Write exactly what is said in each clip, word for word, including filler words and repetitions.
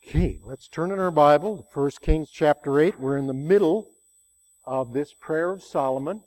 Okay, let's turn in our Bible to First Kings chapter eight. We're in the middle of this prayer of Solomon.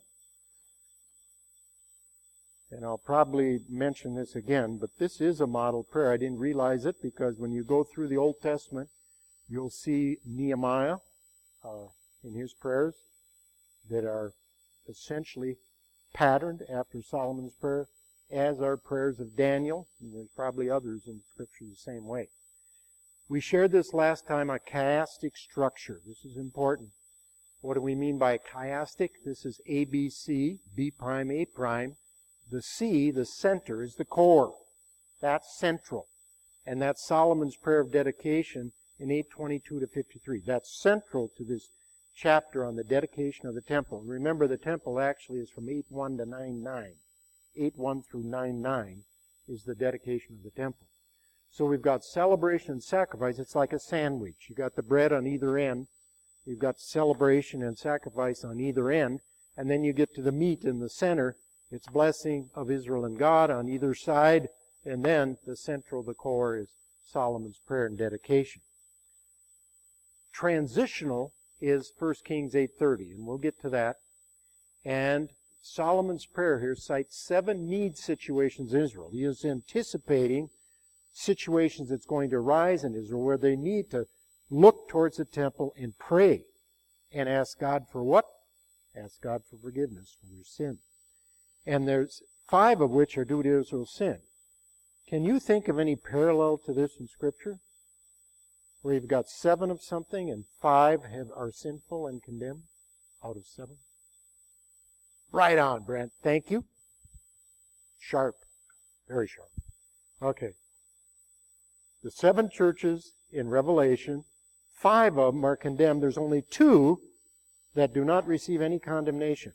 And I'll probably mention this again, but this is a model prayer. I didn't realize it because when you go through the Old Testament, you'll see Nehemiah uh, in his prayers that are essentially patterned after Solomon's prayer, as are prayers of Daniel. And there's probably others in Scripture the same way. We shared this last time, a chiastic structure. This is important. What do we mean by chiastic? This is A B C, B prime, A prime. The C, the center, is the core. That's central. And that's Solomon's prayer of dedication in eight twenty-two to fifty-three. That's central to this chapter on the dedication of the temple. And remember, the temple actually is from eight one to nine nine. eight one through nine nine is the dedication of the temple. So we've got celebration and sacrifice. It's like a sandwich. You've got the bread on either end. You've got celebration and sacrifice on either end. And then you get to the meat in the center. It's blessing of Israel and God on either side. And then the central, the core, is Solomon's prayer and dedication. Transitional is First Kings eight thirty, and we'll get to that. And Solomon's prayer here cites seven need situations in Israel. He is anticipating situations that's going to arise in Israel where they need to look towards the temple and pray and ask God for what? Ask God for forgiveness for their sin. And there's five of which are due to Israel's sin. Can you think of any parallel to this in Scripture? Where you've got seven of something and five have, are sinful and condemned out of seven? Right on, Brent. Thank you. Sharp. Very sharp. Okay. The seven churches in Revelation, five of them are condemned. There's only two that do not receive any condemnation.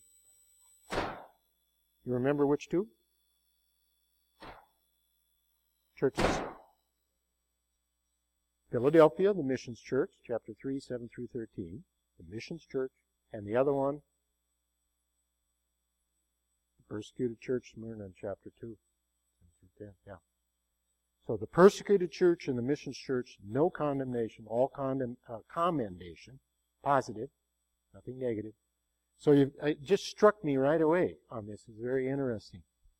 You remember which two? Churches. Philadelphia, the Missions Church, chapter three, seven through thirteen. The Missions Church. And the other one, the persecuted church, Smyrna, in chapter two, seven through ten. Yeah. So the persecuted church and the Missions Church, no condemnation, all condemn, uh, commendation, positive, nothing negative. So you've, it just struck me right away on this. It's very interesting.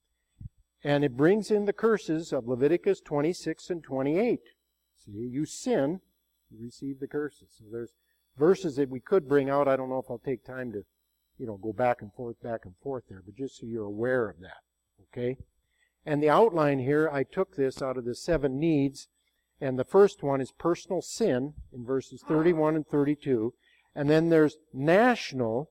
And it brings in the curses of Leviticus twenty-six and twenty-eight. See, you sin, you receive the curses. So there's verses that we could bring out. I don't know if I'll take time to, you know, go back and forth, back and forth there, but just so you're aware of that. Okay? And the outline here, I took this out of the seven needs, and the first one is personal sin in verses thirty-one and thirty-two, and then there's national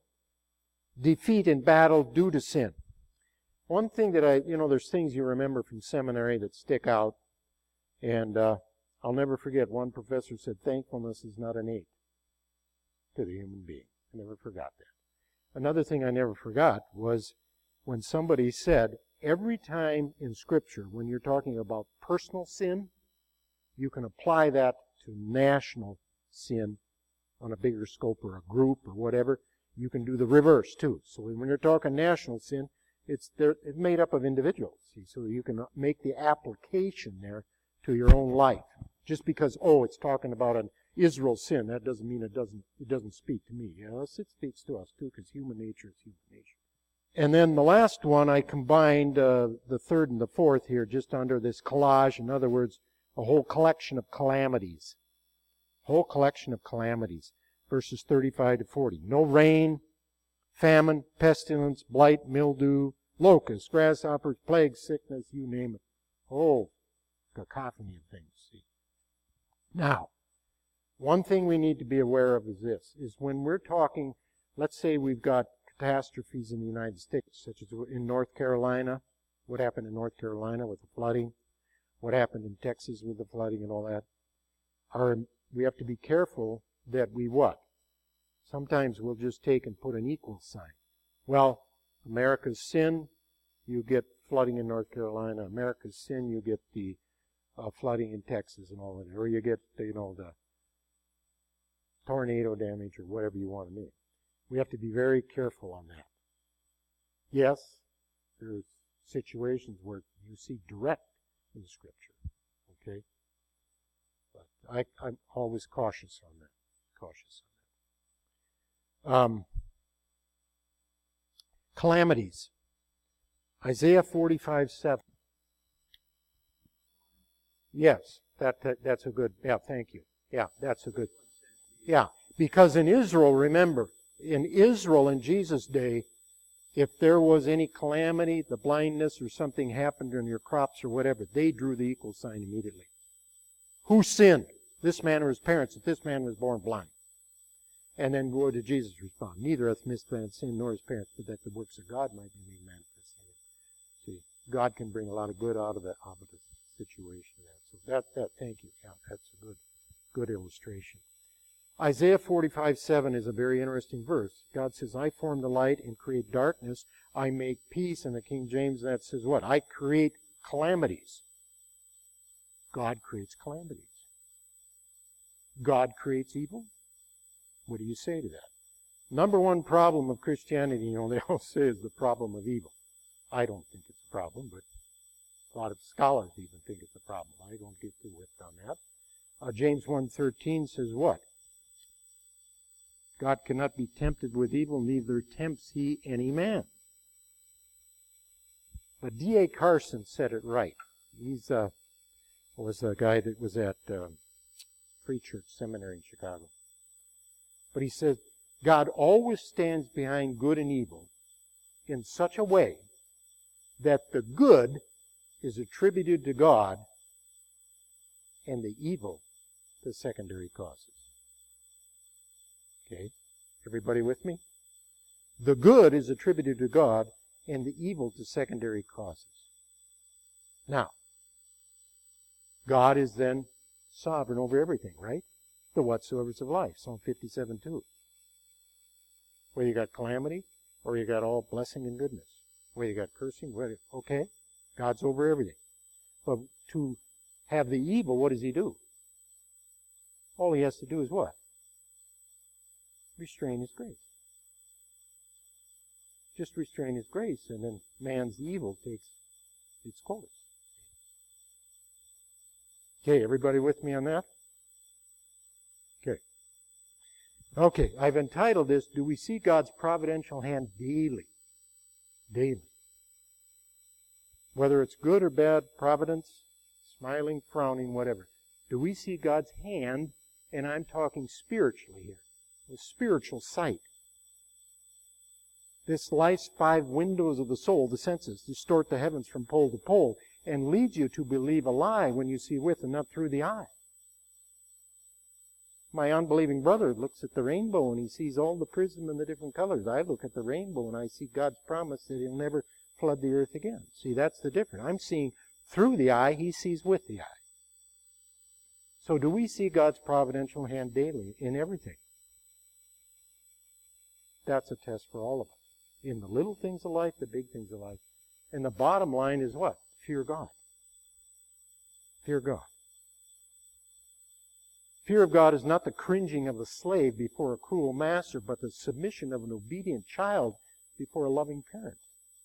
defeat in battle due to sin. One thing that I, you know, there's things you remember from seminary that stick out, and uh, I'll never forget, one professor said, thankfulness is not innate to the human being. I never forgot that. Another thing I never forgot was when somebody said, every time in Scripture, when you're talking about personal sin, you can apply that to national sin on a bigger scope or a group or whatever. You can do the reverse too. So when you're talking national sin, it's there, it's made up of individuals. See, so you can make the application there to your own life. Just because, oh, it's talking about an Israel sin, that doesn't mean it doesn't it doesn't speak to me. Yes, it speaks to us too, because human nature is human nature. And then the last one, I combined uh, the third and the fourth here, just under this collage. In other words, a whole collection of calamities. A whole collection of calamities. Verses thirty-five to forty. No rain, famine, pestilence, blight, mildew, locusts, grasshoppers, plagues, sickness, you name it. Oh, cacophony of things. See. Now, one thing we need to be aware of is this, is when we're talking, let's say we've got catastrophes in the United States, such as in North Carolina, what happened in North Carolina with the flooding, what happened in Texas with the flooding and all that. Our, we have to be careful that we what? Sometimes we'll just take and put an equal sign. Well, America's sin, you get flooding in North Carolina. America's sin, you get the uh, flooding in Texas and all that. Or you get, you know, the tornado damage or whatever you want to name. We have to be very careful on that. Yes, there's situations where you see direct in Scripture. Okay? But I, I'm always cautious on that. Cautious on that. Um, calamities. Isaiah forty-five seven. Yes, that, that that's a good, yeah, thank you. Yeah, that's a good, yeah. Because in Israel, remember, in Israel in Jesus' day, if there was any calamity, the blindness or something happened in your crops or whatever, they drew the equal sign immediately. Who sinned? This man or his parents, if this man was born blind. And then what did Jesus respond? Neither hath this man sinned nor his parents, but that the works of God might be made manifest in him. See, God can bring a lot of good out of that, out of the situation there. So that, that, thank you. Yeah, that's a good, good illustration. Isaiah forty-five seven is a very interesting verse. God says, I form the light and create darkness. I make peace. In the King James, that says what? I create calamities. God creates calamities. God creates evil. What do you say to that? Number one problem of Christianity, you know, they all say is the problem of evil. I don't think it's a problem, but a lot of scholars even think it's a problem. I don't get too whipped on that. Uh, James one thirteen says what? God cannot be tempted with evil, neither tempts he any man. But D A Carson said it right. He's uh, was a guy that was at uh, Free Church Seminary in Chicago. But he says, God always stands behind good and evil in such a way that the good is attributed to God and the evil to secondary causes. Okay? Everybody with me? The good is attributed to God and the evil to secondary causes. Now, God is then sovereign over everything, right? The whatsoevers of life, Psalm fifty-seven two. Where you got calamity, or you got all blessing and goodness. Where you got cursing, where, okay, God's over everything. But to have the evil, what does he do? All he has to do is what? Restrain his grace. Just restrain his grace, and then man's evil takes its course. Okay, everybody with me on that? Okay. Okay, I've entitled this, Do We See God's Providential Hand Daily? Daily. Whether it's good or bad, providence, smiling, frowning, whatever. Do we see God's hand, and I'm talking spiritually here, the spiritual sight. This life's five windows of the soul, the senses, distort the heavens from pole to pole, and lead you to believe a lie when you see with and not through the eye. My unbelieving brother looks at the rainbow and he sees all the prism and the different colors. I look at the rainbow and I see God's promise that he'll never flood the earth again. See, that's the difference. I'm seeing through the eye, he sees with the eye. So do we see God's providential hand daily in everything? That's a test for all of us. In the little things of life, the big things of life. And the bottom line is what? Fear God. Fear God. Fear of God is not the cringing of a slave before a cruel master, but the submission of an obedient child before a loving parent.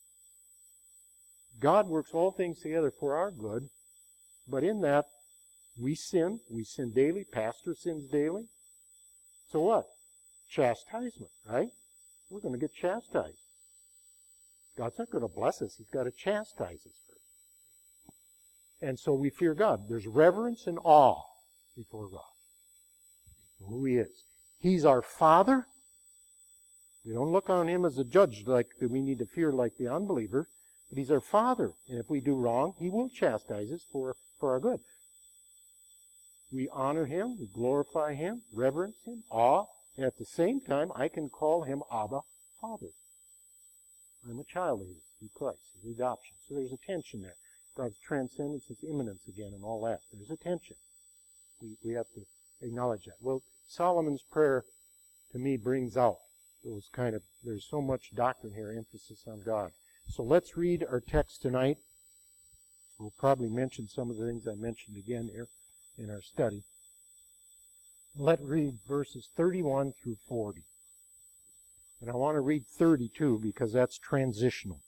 God works all things together for our good, but in that, we sin. We sin daily. Pastor sins daily. So what? Chastisement, right? We're going to get chastised. God's not going to bless us. He's got to chastise us first. And so we fear God. There's reverence and awe before God. Who he is. He's our Father. We don't look on him as a judge like that we need to fear like the unbeliever, but he's our Father. And if we do wrong, he will chastise us for, for our good. We honor him, we glorify him, reverence him, awe, and at the same time, I can call him Abba, Father. I'm a child of his through Christ, his adoption. So there's a tension there. God's transcendence, his immanence again, and all that. There's a tension. We, we have to acknowledge that. Well, Solomon's prayer, to me, brings out those kind of, there's so much doctrine here, emphasis on God. So let's read our text tonight. We'll probably mention some of the things I mentioned again here in our study. Let's read verses thirty-one through forty. And I want to read thirty-two because that's transitional.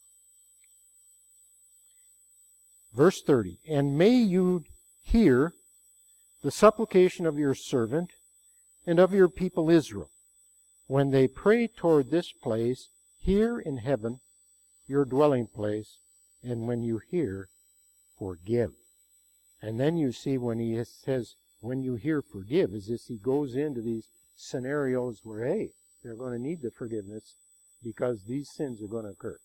Verse thirty, And may you hear the supplication of your servant and of your people Israel, when they pray toward this place, here in heaven, your dwelling place, and when you hear, forgive. And then you see when he says, when you hear forgive, as if he goes into these scenarios where, hey, they're going to need the forgiveness because these sins are going to occur.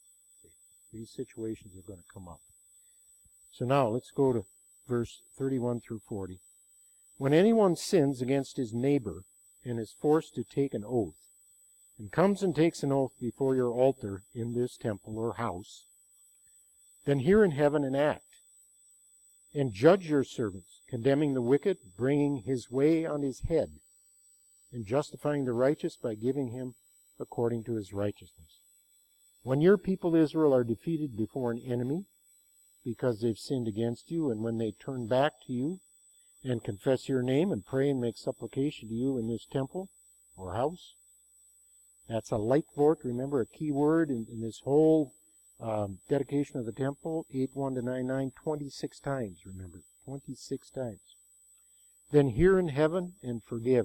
These situations are going to come up. So now let's go to verse thirty-one through forty. When anyone sins against his neighbor and is forced to take an oath, and comes and takes an oath before your altar in this temple or house, then hear in heaven and act, and judge your servants, condemning the wicked, bringing his way on his head, and justifying the righteous by giving him according to his righteousness. When your people Israel are defeated before an enemy, because they've sinned against you, and when they turn back to you and confess your name and pray and make supplication to you in this temple or house, that's a Leitvort, remember, a key word in, in this whole um, dedication of the temple, eight one to nine nine, twenty-six times, remember, twenty-six times. Then hear in heaven and forgive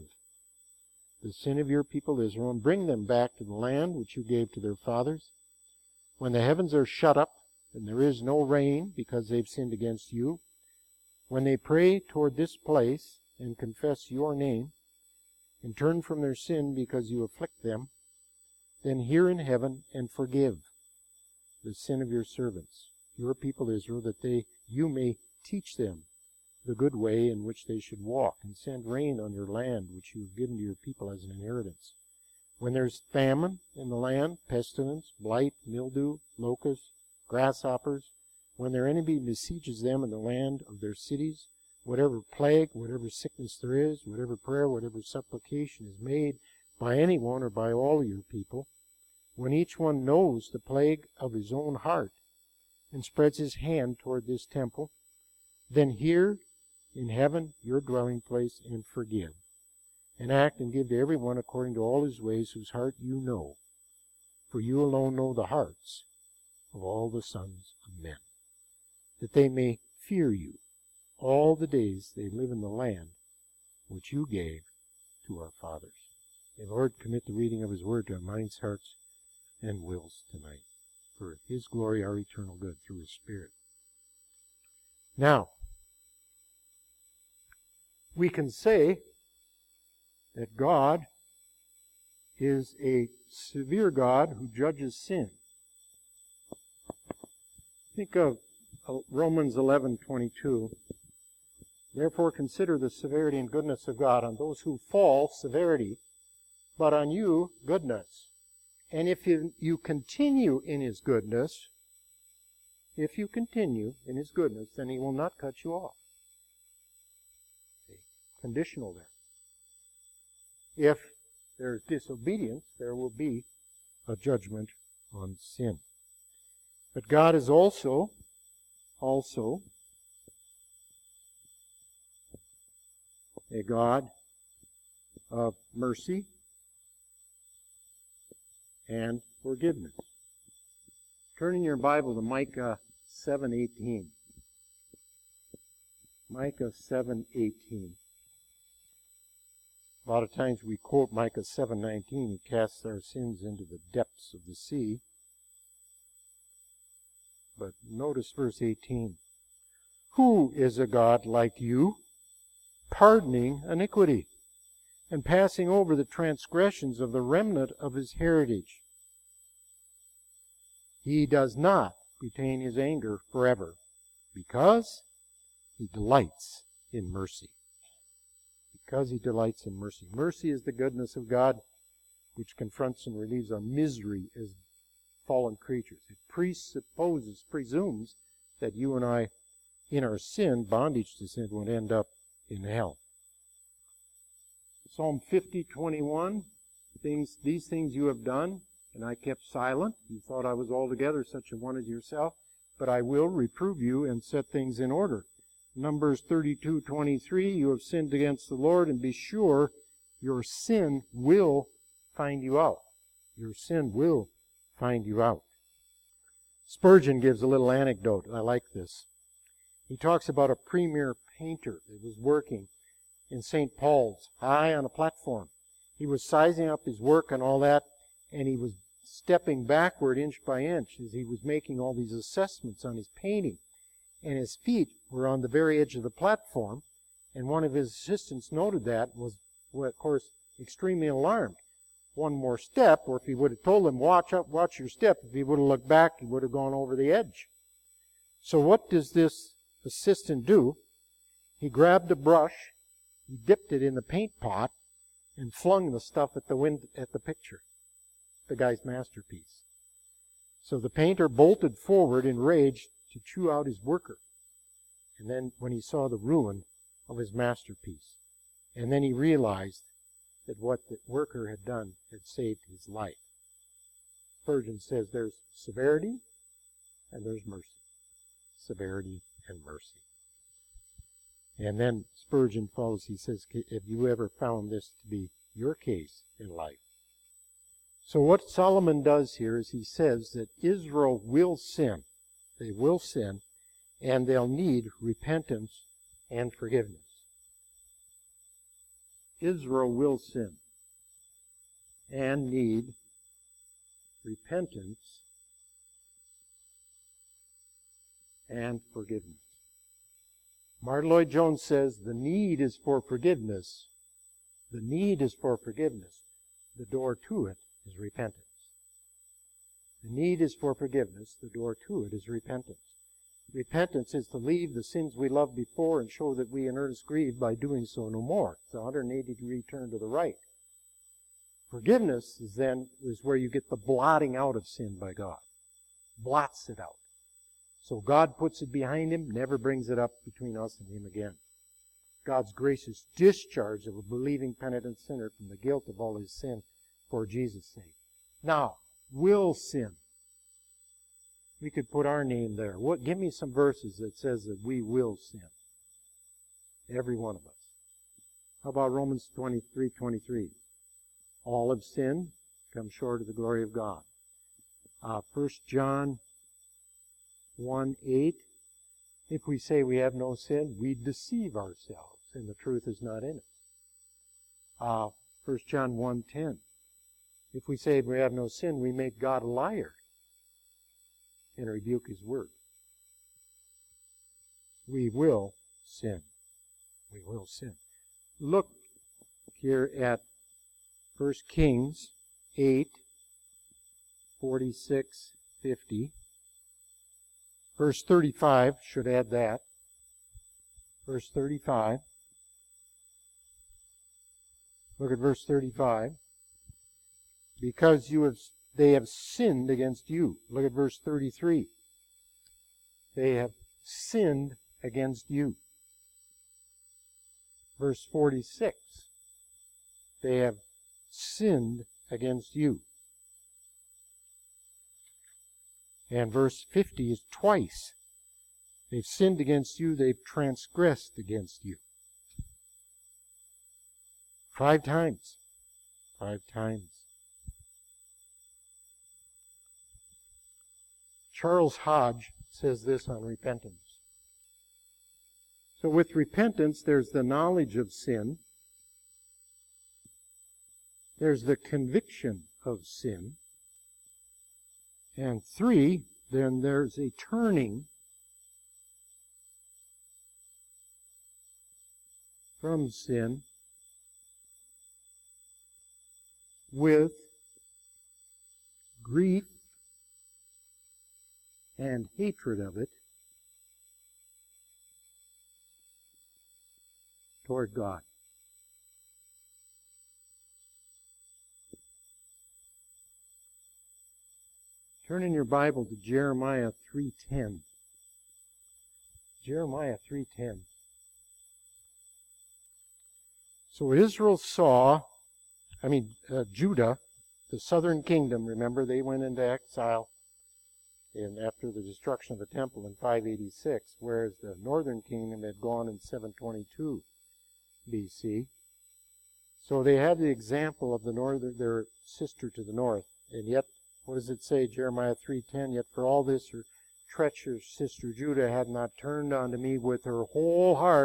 the sin of your people Israel, and bring them back to the land which you gave to their fathers. When the heavens are shut up, and there is no rain because they've sinned against you, when they pray toward this place and confess your name, and turn from their sin because you afflict them, then hear in heaven and forgive the sin of your servants, your people Israel, that they you may teach them the good way in which they should walk, and send rain on your land which you have given to your people as an inheritance. When there's famine in the land, pestilence, blight, mildew, locusts, grasshoppers, when their enemy besieges them in the land of their cities, whatever plague, whatever sickness there is, whatever prayer, whatever supplication is made by anyone or by all your people, when each one knows the plague of his own heart and spreads his hand toward this temple, then hear in heaven your dwelling place and forgive, and act and give to everyone according to all his ways whose heart you know, for you alone know the hearts of all the sons of men, that they may fear you all the days they live in the land which you gave to our fathers. May the Lord commit the reading of his word to our minds, hearts, and wills tonight, for his glory, our eternal good, through his Spirit. Now, we can say that God is a severe God who judges sin. Think of Romans eleven twenty-two. Therefore consider the severity and goodness of God. On those who fall, severity, but on you, goodness. And if you, you continue in his goodness, if you continue in his goodness, then he will not cut you off. See? Conditional there. If there is disobedience, there will be a judgment on sin. But God is also, also a God of mercy and forgiveness. Turn in your Bible to Micah seven eighteen. Micah seven eighteen. A lot of times we quote Micah seven nineteen. He casts our sins into the depths of the sea. But notice verse eighteen. Who is a God like you, pardoning iniquity, and passing over the transgressions of the remnant of his heritage? He does not retain his anger forever, because he delights in mercy. Because he delights in mercy. Mercy is the goodness of God which confronts and relieves our misery as fallen creatures. It presupposes, presumes that you and I, in our sin, bondage to sin, would end up in hell. Psalm fifty twenty-one, things, these things you have done, and I kept silent. You thought I was altogether such a one as yourself, but I will reprove you and set things in order. Numbers thirty-two twenty-three, you have sinned against the Lord, and be sure your sin will find you out. Your sin will find you out. Spurgeon gives a little anecdote. I like this. He talks about a premier painter that was working in Saint Paul's, high on a platform. He was sizing up his work and all that, and he was stepping backward inch by inch as he was making all these assessments on his painting. And his feet were on the very edge of the platform, and one of his assistants noted that and was, well, of course, extremely alarmed. One more step, or if he would have told him, watch up, watch your step, if he would have looked back, he would have gone over the edge. So what does this assistant do? He grabbed a brush, he dipped it in the paint pot, and flung the stuff at the wind at the picture, the guy's masterpiece. So the painter bolted forward in rage to chew out his worker. And then when he saw the ruin of his masterpiece, and then he realized that what the worker had done had saved his life. Spurgeon says there's severity and there's mercy. Severity and mercy. And then Spurgeon follows, he says, have you ever found this to be your case in life? So what Solomon does here is he says that Israel will sin. They will sin, and they'll need repentance and forgiveness. Israel will sin and need repentance and forgiveness. Martin Lloyd-Jones says the need is for forgiveness. The need is for forgiveness. The door to it is repentance. The need is for forgiveness. The door to it is repentance. Repentance is to leave the sins we loved before and show that we in earnest grieve by doing so no more. It's a one hundred eighty degree turn to the right. Forgiveness is then is where you get the blotting out of sin by God. Blots it out. So God puts it behind him, never brings it up between us and him again. God's gracious discharge of a believing penitent sinner from the guilt of all his sin for Jesus' sake. Now, will sin. We could put our name there. What? Give me some verses that says that we will sin. Every one of us. How about Romans twenty-three twenty-three? All have sinned, come short of the glory of God. Uh, First John one eight. If we say we have no sin, we deceive ourselves, and the truth is not in us. Uh, First John one ten. If we say we have no sin, we make God a liar and rebuke his word. We will sin. We will sin. Look here at First Kings eight, forty-six, fifty. Verse thirty-five, should add that. Verse thirty-five. Look at verse thirty-five. Because you have, they have sinned against you. Look at verse thirty-three. They have sinned against you. Verse forty-six. They have sinned against you. And verse fifty is twice. They've sinned against you, they've transgressed against you. Five times. Five times. Charles Hodge says this on repentance. So with repentance, there's the knowledge of sin. There's the conviction of sin. And three, then there's a turning from sin with grief and hatred of it toward God. Turn in your Bible to Jeremiah three ten. Jeremiah three ten. So Israel saw, I mean, uh, Judah, the southern kingdom, remember, they went into exile in, after the destruction of the temple in five eighty-six, whereas the northern kingdom had gone in seven twenty-two B C. So they had the example of the northern, their sister to the north, and yet, what does it say, Jeremiah three ten? Yet for all this, her treacherous sister Judah had not turned unto me with her whole heart,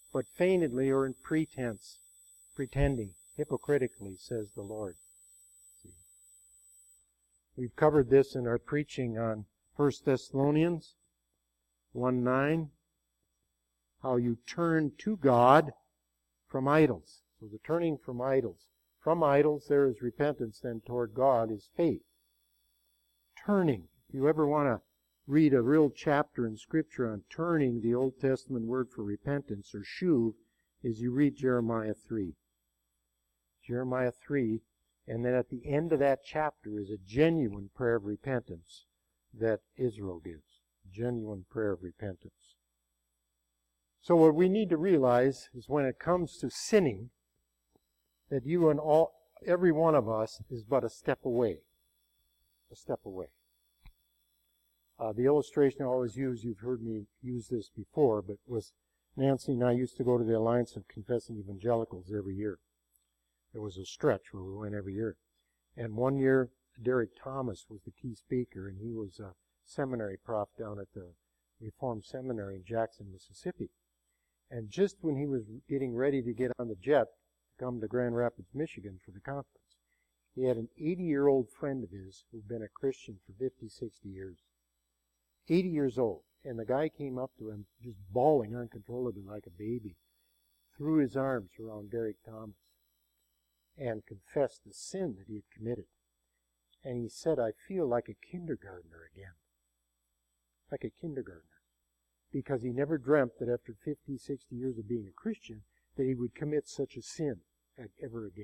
but feignedly or in pretense, pretending, hypocritically, says the Lord. See? We've covered this in our preaching on First Thessalonians one nine, how you turn to God from idols. So the turning from idols. From idols there is repentance, then toward God is faith. Turning. If you ever want to read a real chapter in Scripture on turning, the Old Testament word for repentance, or shuv, is you read Jeremiah three. Jeremiah three, and then at the end of that chapter is a genuine prayer of repentance that Israel gives. Genuine prayer of repentance. So what we need to realize is when it comes to sinning, that you and all, every one of us is but a step away. A step away. Uh, the illustration I always use, you've heard me use this before, but was Nancy and I used to go to the Alliance of Confessing Evangelicals every year. There was a stretch where we went every year. And one year, Derek Thomas was the key speaker, and he was a seminary prof down at the Reformed Seminary in Jackson, Mississippi. And just when he was getting ready to get on the jet to come to Grand Rapids, Michigan for the conference, he had an eighty-year-old friend of his who'd been a Christian for fifty, sixty years. eighty years old. And the guy came up to him just bawling uncontrollably like a baby, threw his arms around Derek Thomas, and confessed the sin that he had committed. And he said, I feel like a kindergartner again. Like a kindergartner. Because he never dreamt that after fifty, sixty years of being a Christian, that he would commit such a sin ever again.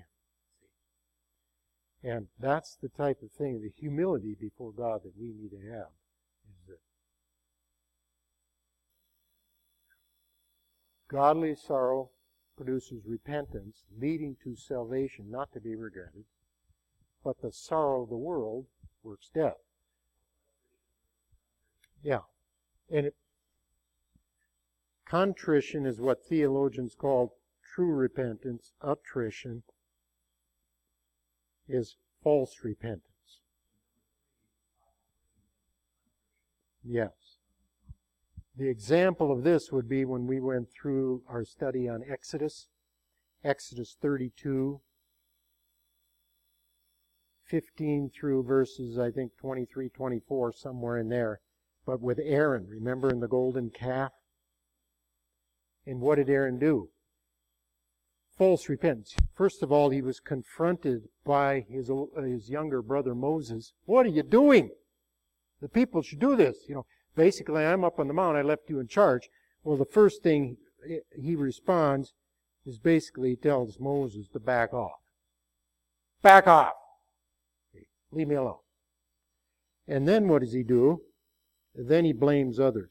And that's the type of thing, the humility before God that we need to have. Is that godly sorrow produces repentance, leading to salvation, not to be regretted. But the sorrow of the world works death. Yeah. And it, contrition is what theologians call true repentance. Attrition is false repentance. Yes. The example of this would be when we went through our study on Exodus. Exodus thirty-two. fifteen through verses, I think, twenty-three, twenty-four, somewhere in there. But with Aaron, remember in the golden calf? And what did Aaron do? False repentance. First of all, he was confronted by his his younger brother Moses. What are you doing? The people should do this. You know, basically, I'm up on the mount. I left you in charge. Well, the first thing he responds is basically he tells Moses to back off. Back off. Leave me alone. And then what does he do? Then he blames others.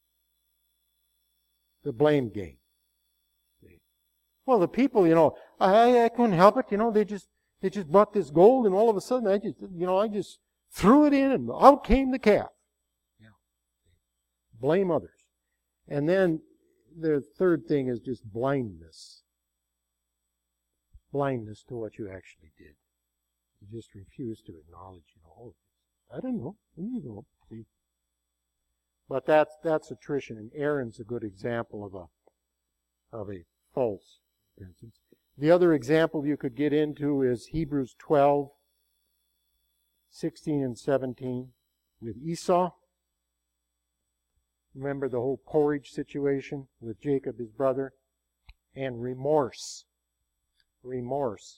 The blame game. Well, the people, you know, I, I couldn't help it. You know, they just they just brought this gold, and all of a sudden, I just, you know, I just threw it in, and out came the calf. Yeah. Blame others. And then the third thing is just blindness. Blindness to what you actually did. You just refuse to acknowledge, you know, oh, I don't know. You know, see. But that's that's attrition, and Aaron's a good example of a of a false repentance. The other example you could get into is Hebrews twelve, sixteen and seventeen with Esau. Remember the whole porridge situation with Jacob, his brother, and remorse. Remorse.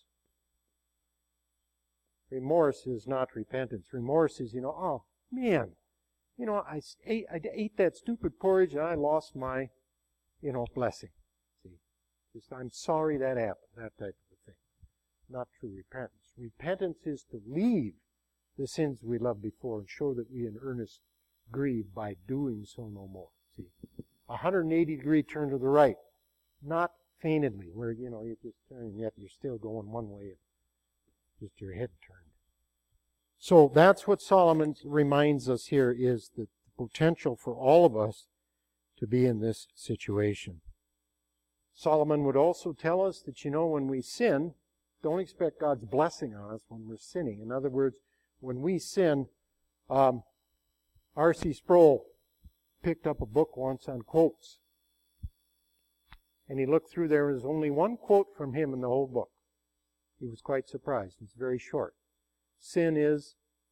Remorse is not repentance. Remorse is, you know, oh, man, you know, I ate, I ate that stupid porridge and I lost my, you know, blessing. See, just I'm sorry that happened, that type of thing. Not true repentance. Repentance is to leave the sins we loved before and show that we in earnest grieve by doing so no more. See, a one hundred eighty degree turn to the right, not feignedly, where, you know, you just turn and yet you're still going one way. Just your head turned. So that's what Solomon reminds us here, is the potential for all of us to be in this situation. Solomon would also tell us that, you know, when we sin, don't expect God's blessing on us when we're sinning. In other words, when we sin, um, R C Sproul picked up a book once on quotes. And he looked through, there was only one quote from him in the whole book. He was quite surprised. It's very short. Sin is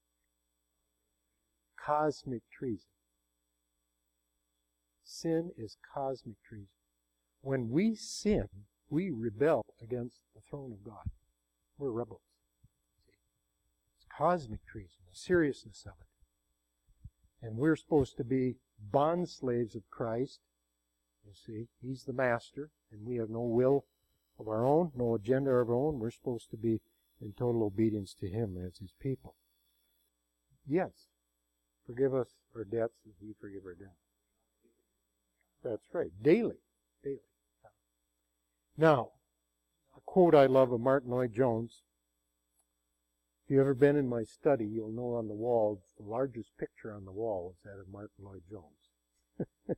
cosmic treason. Sin is cosmic treason. When we sin, we rebel against the throne of God. We're rebels. It's cosmic treason, the seriousness of it. And we're supposed to be bond slaves of Christ. You see, He's the master, and we have no will of our own, no agenda of our own. We're supposed to be in total obedience to Him as His people. Yes, forgive us our debts as we forgive our debtors. That's right, daily, daily. Now, a quote I love of Martin Lloyd-Jones. If you've ever been in my study, you'll know on the wall, the largest picture on the wall is that of Martin Lloyd-Jones.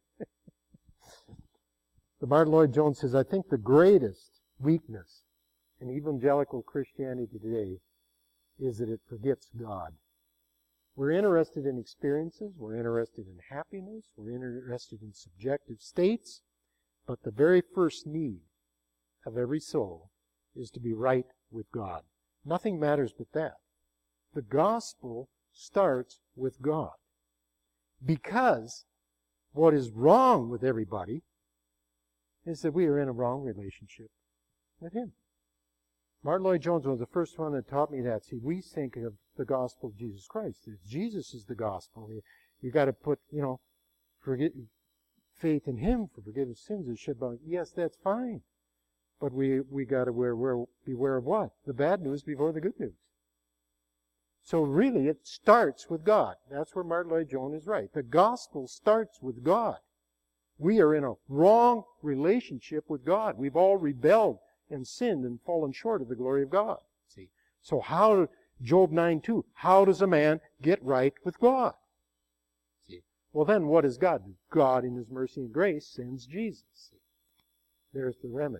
The Martin Lloyd-Jones says, I think the greatest weakness in evangelical Christianity today is that it forgets God. We're interested in experiences, we're interested in happiness, we're interested in subjective states, but the very first need of every soul is to be right with God. Nothing matters but that. The gospel starts with God. Because what is wrong with everybody is that we are in a wrong relationship with Him. Martin Lloyd-Jones was the first one that taught me that. See, we think of the gospel of Jesus Christ. Jesus is the gospel. You, you got to put, you know, forget, faith in Him for forgiveness of sins is shed blood. Yes, that's fine. But we we got to beware, beware of what? The bad news before the good news. So really, it starts with God. That's where Martin Lloyd-Jones is right. The gospel starts with God. We are in a wrong relationship with God. We've all rebelled and sinned and fallen short of the glory of God. See? So how, Job nine two, how does a man get right with God? See? Well then, what does God do? God, in His mercy and grace, sends Jesus. See? There's the remedy.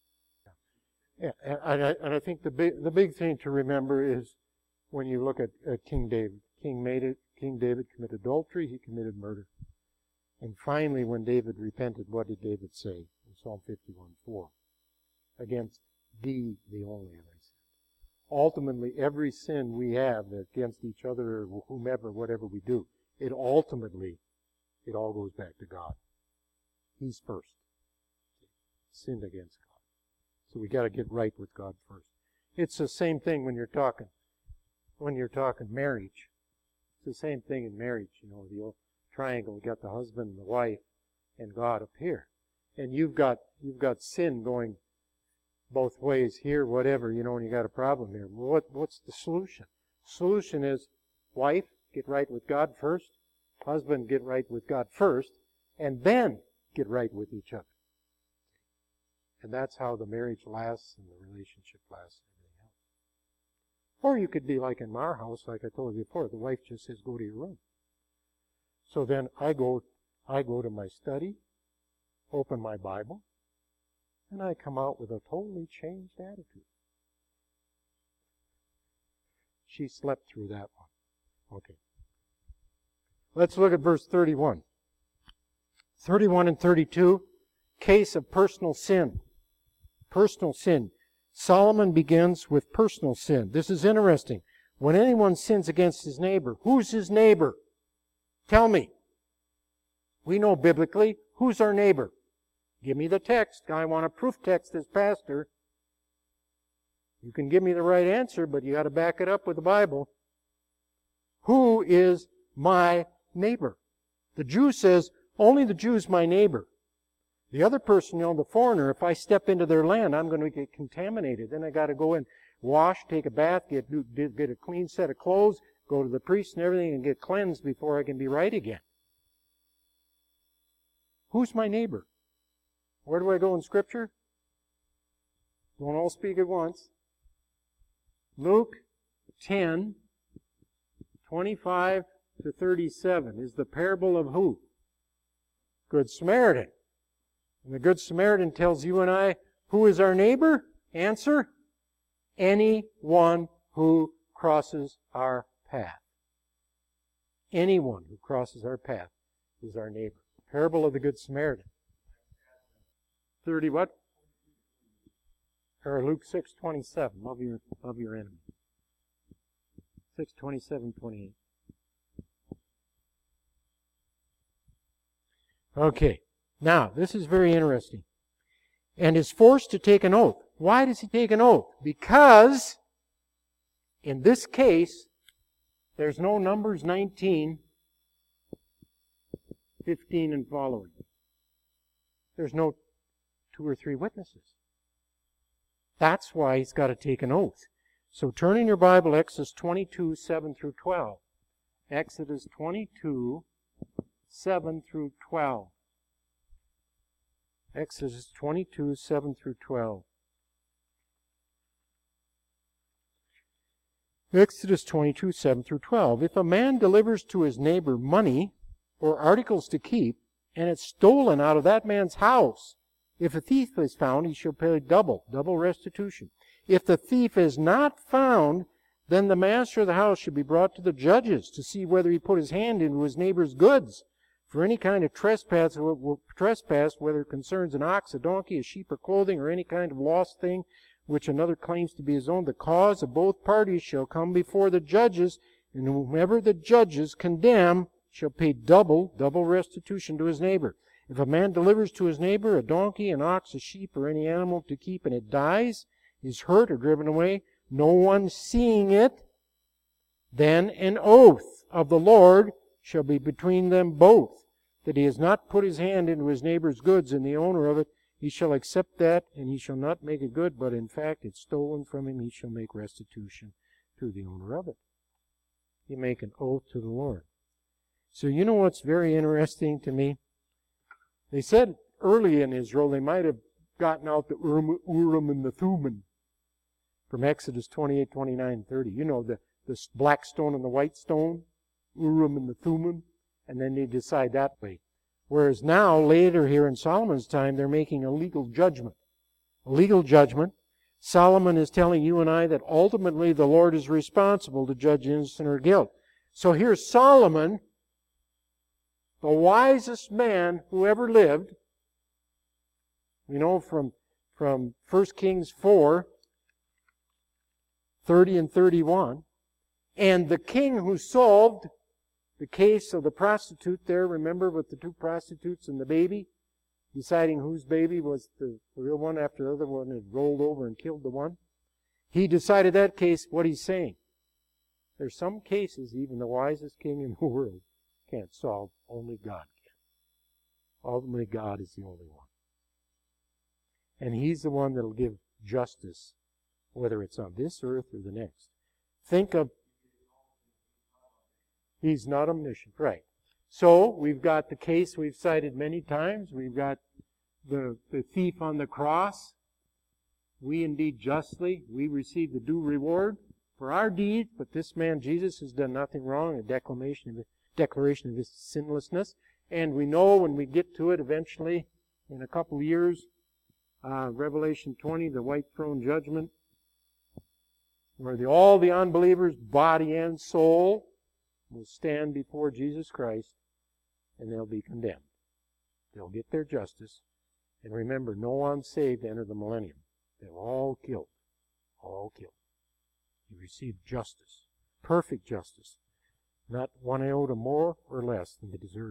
Yeah, and I, and I think the big, the big thing to remember is when you look at, at King David. King, made it, King David committed adultery, he committed murder. And finally, when David repented, what did David say in Psalm fifty-one four? Against Thee, the only, as I said. Ultimately, every sin we have against each other or whomever, whatever we do, it ultimately, it all goes back to God. He's first. Sinned against God. So we got to get right with God first. It's the same thing when you're talking, when you're talking marriage. It's the same thing in marriage, you know, the old triangle. You got the husband and the wife and God up here. And you've got, you've got sin going both ways here, whatever, you know, and you got a problem here. Well, what, what's the solution? Solution is, wife, get right with God first. Husband, get right with God first. And then get right with each other. And that's how the marriage lasts and the relationship lasts and everything else. Or you could be like in our house, like I told you before, the wife just says, go to your room. So then I go, I go to my study, open my Bible, and I come out with a totally changed attitude. She slept through that one. Okay. Let's look at verse thirty-one. thirty-one and thirty-two, case of personal sin. Personal sin. Solomon begins with personal sin. This is interesting. When anyone sins against his neighbor, who's his neighbor? Tell me. We know biblically, who's our neighbor? Give me the text. I want a proof text as pastor. You can give me the right answer, but you got to back it up with the Bible. Who is my neighbor? The Jew says, only the Jew's my neighbor. The other person, you know, the foreigner, if I step into their land, I'm going to get contaminated. Then I got to go and wash, take a bath, get, get a clean set of clothes, go to the priest and everything, and get cleansed before I can be right again. Who's my neighbor? Where do I go in Scripture? Don't all speak at once. Luke ten, twenty-five to thirty-seven is the parable of who? Good Samaritan. And the Good Samaritan tells you and I, who is our neighbor? Answer, anyone who crosses our path. Anyone who crosses our path is our neighbor. Parable of the Good Samaritan. thirty what? Or Luke six twenty-seven. Love your, love your enemy. six twenty-seven, twenty-eight. Okay. Now, this is very interesting. And is forced to take an oath. Why does he take an oath? Because, in this case, there's no Numbers nineteen, fifteen and following. There's no two or three witnesses. That's why he's got to take an oath. So turn in your Bible, Exodus twenty-two, seven through twelve. Exodus twenty-two, seven through twelve. Exodus twenty-two, seven through twelve. Exodus twenty-two, seven through twelve. If a man delivers to his neighbor money or articles to keep, and it's stolen out of that man's house, if a thief is found, he shall pay double, double restitution. If the thief is not found, then the master of the house should be brought to the judges to see whether he put his hand into his neighbor's goods. For any kind of trespass, trespass, whether it concerns an ox, a donkey, a sheep, or clothing, or any kind of lost thing which another claims to be his own, the cause of both parties shall come before the judges, and whomever the judges condemn shall pay double, double restitution to his neighbor. If a man delivers to his neighbor a donkey, an ox, a sheep, or any animal to keep, and it dies, is hurt, or driven away, no one seeing it, then an oath of the Lord shall be between them both, that he has not put his hand into his neighbor's goods, and the owner of it, he shall accept that, and he shall not make it good, but in fact it's stolen from him, he shall make restitution to the owner of it. You make an oath to the Lord. So you know what's very interesting to me? They said early in Israel they might have gotten out the Urim, Urim and the Thummim from Exodus twenty-eight, twenty-nine, thirty. You know, the, the black stone and the white stone, Urim and the Thummim, and then they decide that way. Whereas now, later here in Solomon's time, they're making a legal judgment. A legal judgment. Solomon is telling you and I that ultimately the Lord is responsible to judge innocent or guilt. So here's Solomon, the wisest man who ever lived. We know from, from First Kings four, thirty and thirty-one. And the king who solved the case of the prostitute there, remember, with the two prostitutes and the baby, deciding whose baby was the real one after the other one had rolled over and killed the one. He decided that case, what he's saying. There's some cases even the wisest king in the world can't solve. Only God can. Ultimately, God is the only one. And He's the one that'll give justice, whether it's on this earth or the next. Think of, He's not omniscient, right. So, we've got the case we've cited many times. We've got the, the thief on the cross. We indeed justly, we receive the due reward for our deeds, but this man Jesus has done nothing wrong, a declaration of, declaration of his sinlessness. And we know when we get to it eventually, in a couple of years, uh, Revelation twenty, the white throne judgment, where the, all the unbelievers, body and soul, will stand before Jesus Christ, and they'll be condemned. They'll get their justice. And remember, no unsaved enter the millennium. They're all killed. All killed. You receive justice. Perfect justice. Not one iota more or less than they deserve.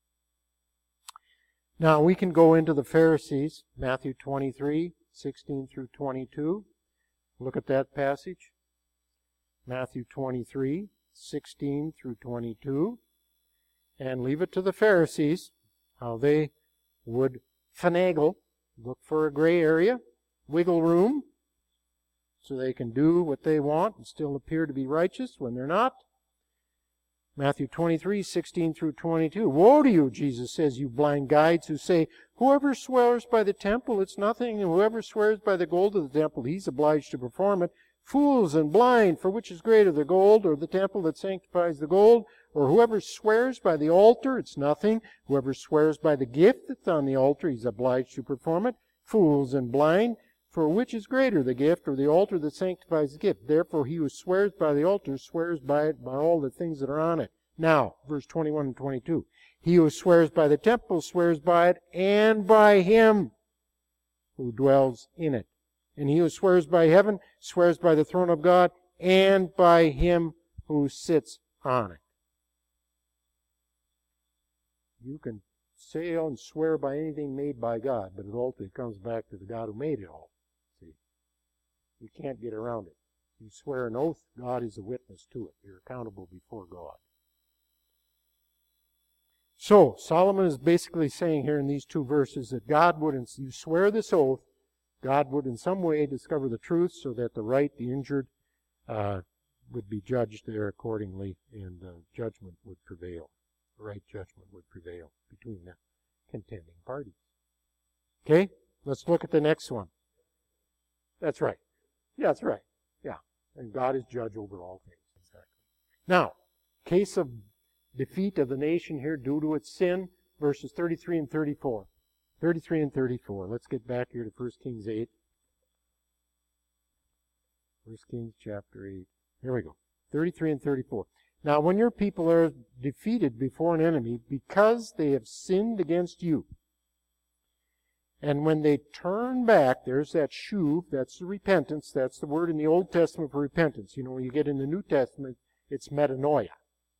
Now we can go into the Pharisees, Matthew twenty-three, sixteen through twenty-two. Look at that passage. Matthew twenty-three, sixteen through twenty-two. And leave it to the Pharisees, how they would finagle, look for a gray area, wiggle room, so they can do what they want and still appear to be righteous when they're not. Matthew twenty-three, sixteen through twenty-two. Woe to you, Jesus says, you blind guides who say, whoever swears by the temple, it's nothing, and whoever swears by the gold of the temple, he's obliged to perform it. Fools and blind, for which is greater, the gold or the temple that sanctifies the gold? Or whoever swears by the altar, it's nothing. Whoever swears by the gift that's on the altar, he's obliged to perform it. Fools and blind, for which is greater, the gift or the altar that sanctifies the gift? Therefore he who swears by the altar swears by it, by all the things that are on it. Now, verse twenty-one and twenty-two. He who swears by the temple swears by it and by him who dwells in it. And he who swears by heaven swears by the throne of God and by him who sits on it. You can say and swear by anything made by God, but it ultimately comes back to the God who made it all. See? You can't get around it. You swear an oath, God is a witness to it. You're accountable before God. So, Solomon is basically saying here in these two verses that God would, you swear this oath, God would in some way discover the truth so that the right, the injured, uh, would be judged there accordingly, and uh, judgment would prevail. Right judgment would prevail between the contending parties. Okay? Let's look at the next one. That's right. Yeah, that's right. Yeah. And God is judge over all things. Exactly. Now, case of defeat of the nation here due to its sin, verses thirty-three and thirty-four. thirty-three and thirty-four. Let's get back here to First Kings eight. First Kings chapter eight. Here we go. thirty-three and thirty-four. Now, when your people are defeated before an enemy because they have sinned against you, and when they turn back, there's that shuv, that's the repentance, that's the word in the Old Testament for repentance. You know, when you get in the New Testament, it's metanoia.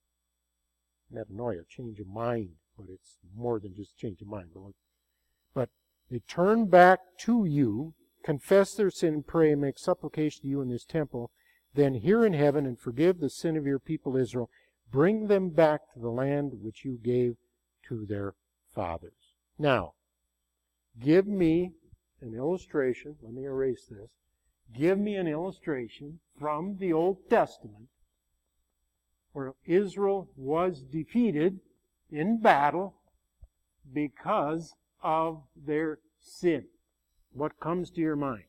Metanoia, change of mind, but it's more than just change of mind. But they turn back to you, confess their sin, and pray, and make supplication to you in this temple, then hear in heaven and forgive the sin of your people Israel. Bring them back to the land which you gave to their fathers. Now, give me an illustration. Let me erase this. Give me an illustration from the Old Testament where Israel was defeated in battle because of their sin. What comes to your mind?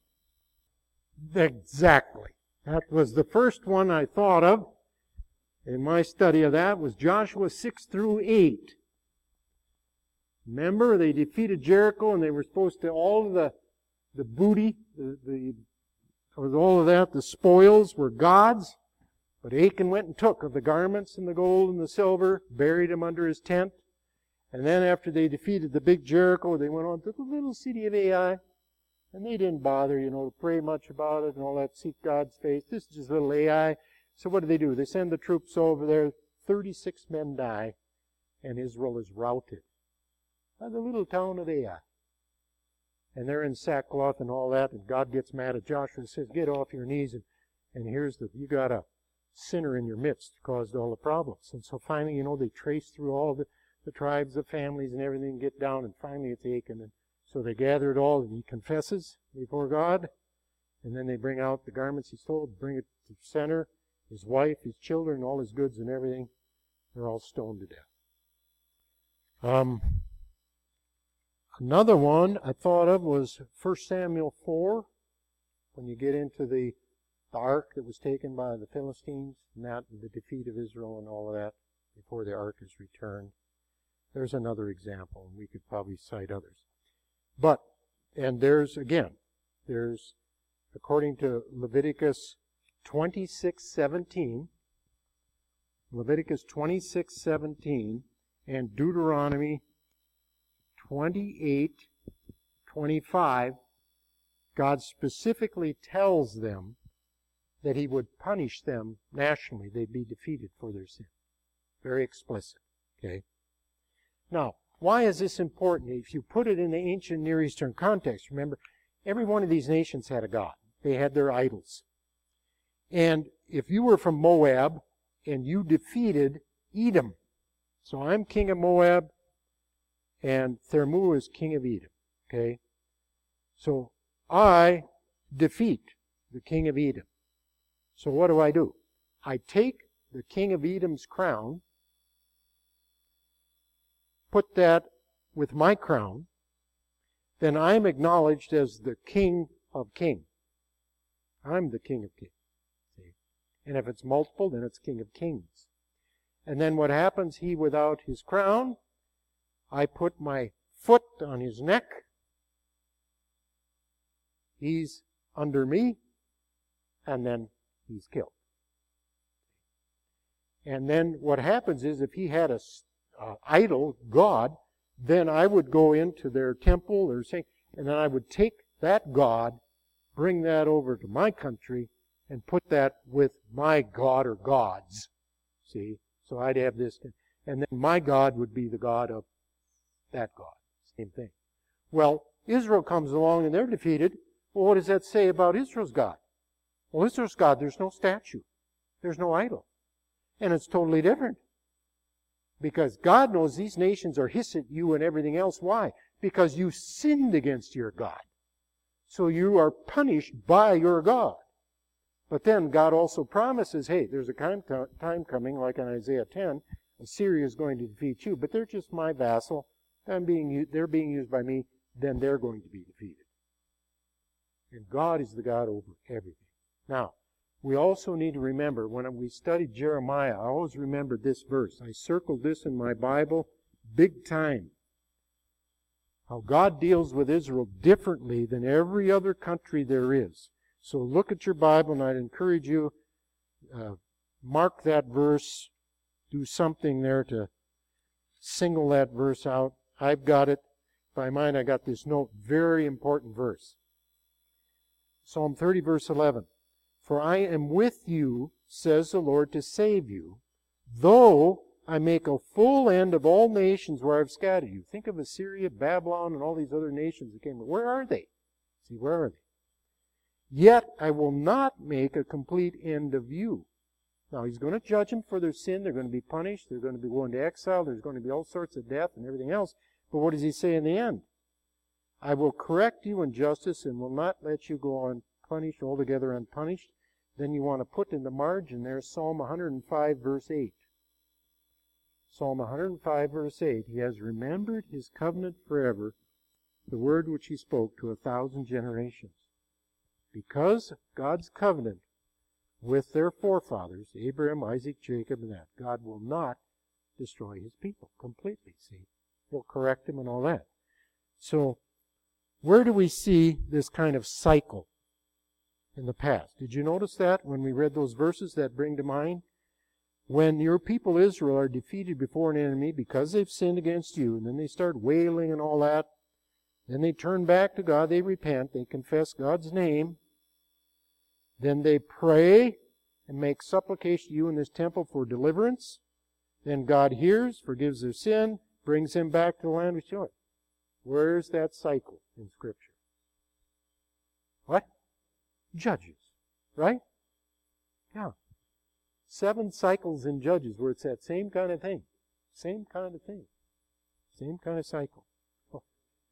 Exactly. That was the first one I thought of in my study of that was Joshua six through eight. Remember, they defeated Jericho and they were supposed to, all of the, the booty, the, the, with all of that, the spoils were God's. But Achan went and took of the garments and the gold and the silver, buried them under his tent. And then after they defeated the big Jericho, they went on to the little city of Ai. And they didn't bother, you know, to pray much about it and all that, seek God's face. This is just little Ai. So what do they do? They send the troops over there. thirty-six men die, and Israel is routed by the little town of Ai. And they're in sackcloth and all that, and God gets mad at Joshua and says, get off your knees, and, and here's the, you got a sinner in your midst who caused all the problems. And so finally, you know, they trace through all the, the tribes, the families, and everything, get down, and finally it's Achan. And so they gather it all, and he confesses before God, and then they bring out the garments he stole, bring it to the center, his wife, his children, all his goods and everything. They're all stoned to death. Um, another one I thought of was First Samuel four, when you get into the, the ark that was taken by the Philistines, and that, and the defeat of Israel and all of that, before the ark is returned. There's another example, and we could probably cite others. But, and there's, again, there's, according to Leviticus twenty-six seventeen, Leviticus twenty-six seventeen, and Deuteronomy twenty-eight twenty-five, God specifically tells them that He would punish them nationally. They'd be defeated for their sin. Very explicit. Okay? Now, why is this important? If you put it in the ancient Near Eastern context, remember, every one of these nations had a god. They had their idols. And if you were from Moab and you defeated Edom, so I'm king of Moab and Thermu is king of Edom, okay? So I defeat the king of Edom. So what do I do? I take the king of Edom's crown, put that with my crown, then I'm acknowledged as the king of kings. I'm the king of kings. See? And if it's multiple, then it's king of kings. And then what happens? He without his crown, I put my foot on his neck. He's under me, and then he's killed. And then what happens is if he had a uh, idol, God, then I would go into their temple or say, and then I would take that God, bring that over to my country, and put that with my God or gods. See? So I'd have this. And then my God would be the God of that God. Same thing. Well, Israel comes along and they're defeated. Well, what does that say about Israel's God? Well, Israel's God, there's no statue. There's no idol. And it's totally different. Because God knows these nations are hiss at you and everything else. Why? Because you sinned against your God. So you are punished by your God. But then God also promises, hey, there's a time coming, like in Isaiah ten, Assyria is going to defeat you, but they're just my vassal. I'm being, they're being used by me, then they're going to be defeated. And God is the God over everything. Now, we also need to remember, when we studied Jeremiah, I always remembered this verse. I circled this in my Bible big time. How God deals with Israel differently than every other country there is. So look at your Bible, and I'd encourage you, uh, mark that verse, do something there to single that verse out. I've got it. By mine, I got this note, very important verse. Psalm thirty, verse eleven. For I am with you, says the Lord, to save you, though I make a full end of all nations where I've scattered you. Think of Assyria, Babylon, and all these other nations that came. Where are they? See, where are they? Yet I will not make a complete end of you. Now, he's going to judge them for their sin. They're going to be punished. They're going to be going to exile. There's going to be all sorts of death and everything else. But what does he say in the end? I will correct you in justice and will not let you go unpunished, altogether unpunished. Then you want to put in the margin there Psalm one hundred five, verse eight. Psalm one hundred five, verse eight. He has remembered his covenant forever, the word which he spoke to a thousand generations. Because God's covenant with their forefathers, Abraham, Isaac, Jacob, and that, God will not destroy his people completely, see. He'll correct them and all that. So, where do we see this kind of cycle in the past? Did you notice that when we read those verses that bring to mind? When your people Israel are defeated before an enemy because they've sinned against you, and then they start wailing and all that, then they turn back to God, they repent, they confess God's name, then they pray and make supplication to you in this temple for deliverance. Then God hears, forgives their sin, brings them back to the land of joy. Where's that cycle in Scripture? What? Judges, right? Yeah. Seven cycles in Judges where it's that same kind of thing. Same kind of thing. Same kind of cycle. Oh.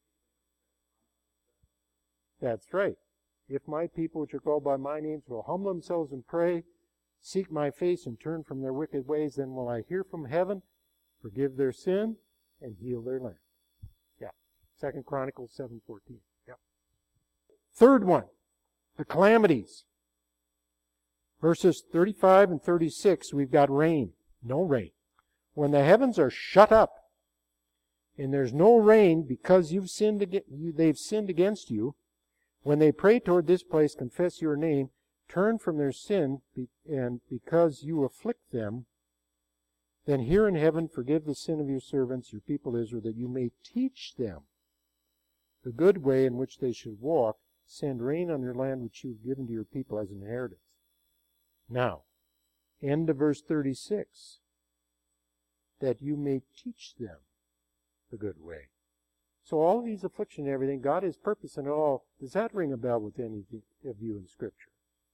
That's right. If my people which are called by my name will humble themselves and pray, seek my face and turn from their wicked ways, then will I hear from heaven, forgive their sin, and heal their land. Yeah. Second Chronicles seven fourteen. Yeah. Third one, the calamities. Verses thirty-five and thirty-six, we've got rain. No rain. When the heavens are shut up, and there's no rain because you've sinned against, they've sinned against you, when they pray toward this place, confess your name, turn from their sin, and because you afflict them, then hear in heaven, forgive the sin of your servants, your people Israel, that you may teach them the good way in which they should walk. Send rain on your land which you have given to your people as an inheritance. Now, end of verse thirty-six. That you may teach them the good way. So all these affliction and everything, God has purpose in it all. Does that ring a bell with any of you in Scripture?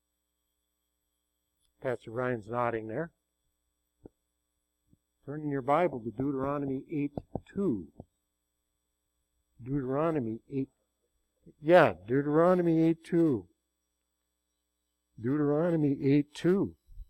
Pastor Ryan's nodding there. Turn in your Bible to Deuteronomy eight two. Deuteronomy eight. Yeah, Deuteronomy eight two. Deuteronomy eight two.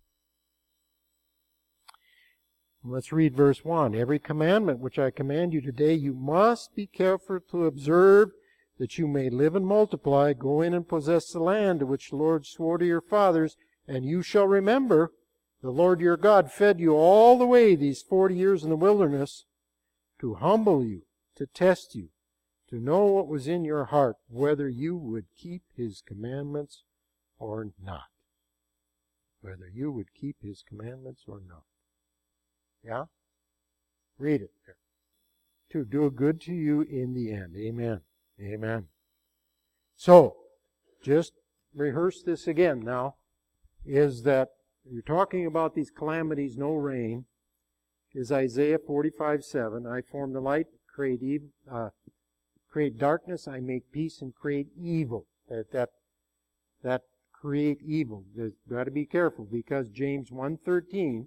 Let's read verse one. Every commandment which I command you today, you must be careful to observe, that you may live and multiply. Go in and possess the land to which the Lord swore to your fathers, and you shall remember the Lord your God fed you all the way these forty years in the wilderness to humble you, to test you, to know what was in your heart, whether you would keep his commandments or not. Whether you would keep his commandments or not. Yeah? Read it there. To do good to you in the end. Amen. Amen. So, just rehearse this again now, is that you're talking about these calamities, no rain, is Isaiah forty-five seven. I form the light, create evil, uh, create darkness, I make peace, and create evil. That, that, that create evil. You've got to be careful, because James one thirteen,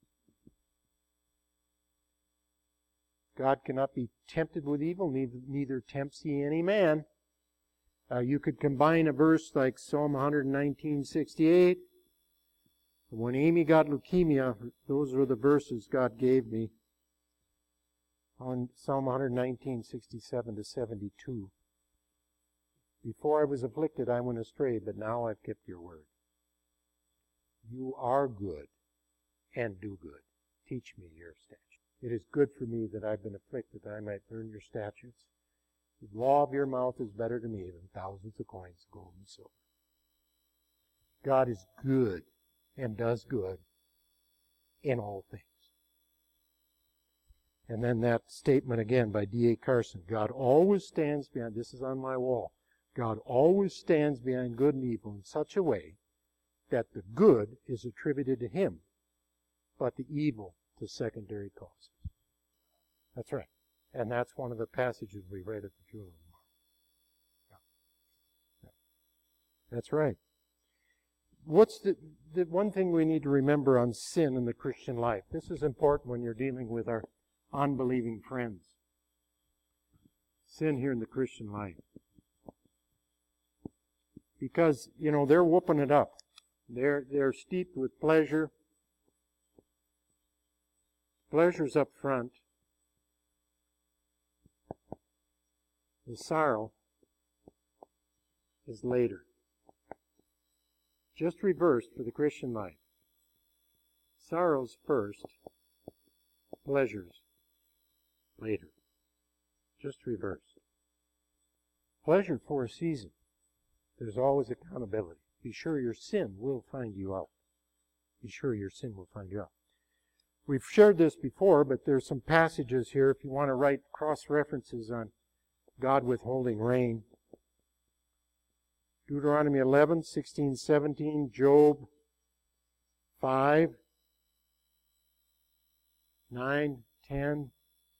God cannot be tempted with evil, neither, neither tempts he any man. Uh, you could combine a verse like Psalm one nineteen sixty-eight. When Amy got leukemia, those were the verses God gave me on Psalm one nineteen sixty-seven to seventy-two. Before I was afflicted, I went astray, but now I've kept your word. You are good and do good. Teach me your statutes. It is good for me that I've been afflicted, that I might learn your statutes. The law of your mouth is better to me than thousands of coins of gold and silver. God is good and does good in all things. And then that statement again by D A Carson. God always stands behind, this is on my wall, God always stands behind good and evil in such a way that the good is attributed to Him, but the evil to secondary causes. That's right. And that's one of the passages we read at the funeral. Yeah. Yeah. That's right. What's the, the one thing we need to remember on sin in the Christian life? This is important when you're dealing with our unbelieving friends. Sin here in the Christian life. Because, you know, they're whooping it up. They're, they're steeped with pleasure. Pleasure's up front. The sorrow is later. Just reversed for the Christian life. Sorrows first, pleasures later. Just reversed. Pleasure for a season. There's always accountability. Be sure your sin will find you out. Be sure your sin will find you out. We've shared this before, but there's some passages here if you want to write cross-references on God withholding rain. Deuteronomy eleven, sixteen, seventeen, Job five, nine, ten,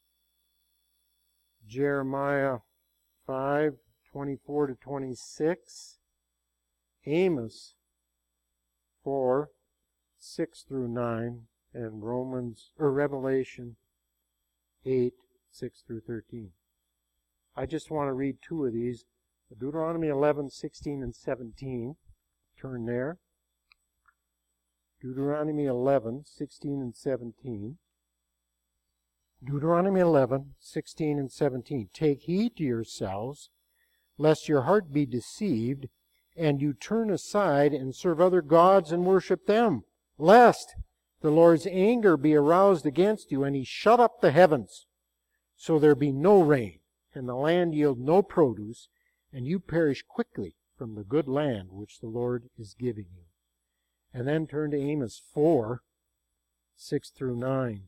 Jeremiah five, twenty-four to twenty-six, Amos four, six through nine, and Romans or Revelation eight, six through thirteen. I just want to read two of these. Deuteronomy eleven, sixteen, and seventeen. Turn there. Deuteronomy eleven, sixteen, and seventeen. Deuteronomy eleven, sixteen, and seventeen. Take heed to yourselves, lest your heart be deceived, and you turn aside and serve other gods and worship them, lest the Lord's anger be aroused against you, and He shut up the heavens, so there be no rain, and the land yield no produce, and you perish quickly from the good land which the Lord is giving you. And then turn to Amos four, six through nine.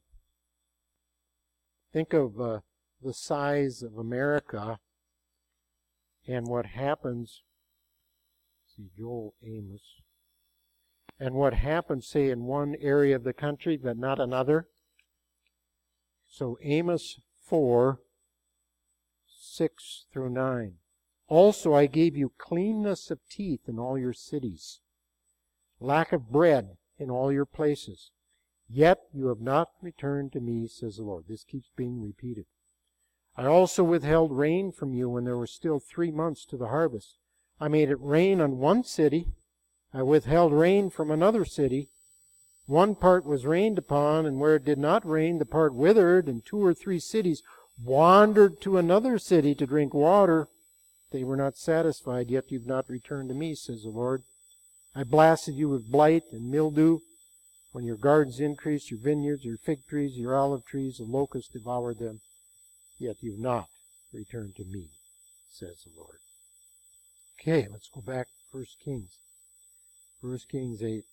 Think of uh, the size of America and what happens. See, Joel, Amos. And what happens, say, in one area of the country, but not another. So Amos four, six through nine. Also I gave you cleanness of teeth in all your cities, lack of bread in all your places. Yet you have not returned to me, says the Lord. This keeps being repeated. I also withheld rain from you when there were still three months to the harvest. I made it rain on one city. I withheld rain from another city. One part was rained upon, and where it did not rain, the part withered, and two or three cities wandered to another city to drink water. They were not satisfied, yet you've not returned to me, says the Lord. I blasted you with blight and mildew. When your gardens increased, your vineyards, your fig trees, your olive trees, the locusts devoured them. Yet you've not returned to me, says the Lord. Okay, let's go back to First Kings. First Kings eight.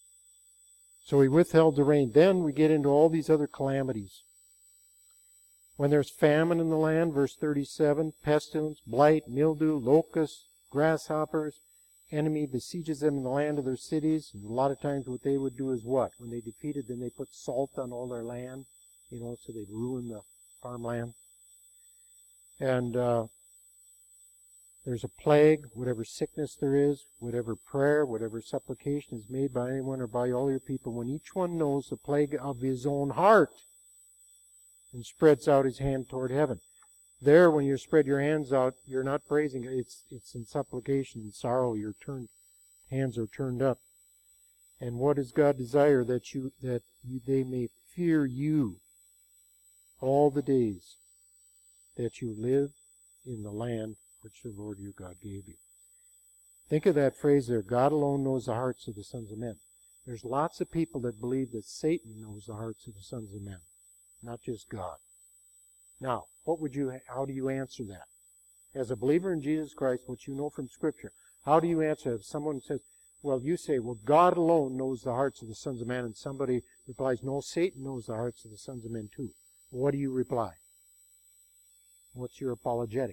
So he withheld the rain. Then we get into all these other calamities. When there's famine in the land, verse thirty-seven, pestilence, blight, mildew, locusts, grasshoppers, enemy besieges them in the land of their cities. And a lot of times what they would do is what? When they defeated them, they put salt on all their land, you know, so they'd ruin the farmland. And uh, there's a plague, whatever sickness there is, whatever prayer, whatever supplication is made by anyone or by all your people, when each one knows the plague of his own heart and spreads out his hand toward heaven. There, when you spread your hands out, you're not praising. It's it's in supplication and sorrow. Your turned hands are turned up. And what does God desire? That you that you, they may fear you all the days that you live in the land which the Lord your God gave you. Think of that phrase there. God alone knows the hearts of the sons of men. There's lots of people that believe that Satan knows the hearts of the sons of men, not just God. Now, what would you? How do you answer that? As a believer in Jesus Christ, what you know from Scripture, how do you answer if someone says, well, you say, well, God alone knows the hearts of the sons of men, and somebody replies, no, Satan knows the hearts of the sons of men too. What do you reply? What's your apologetic?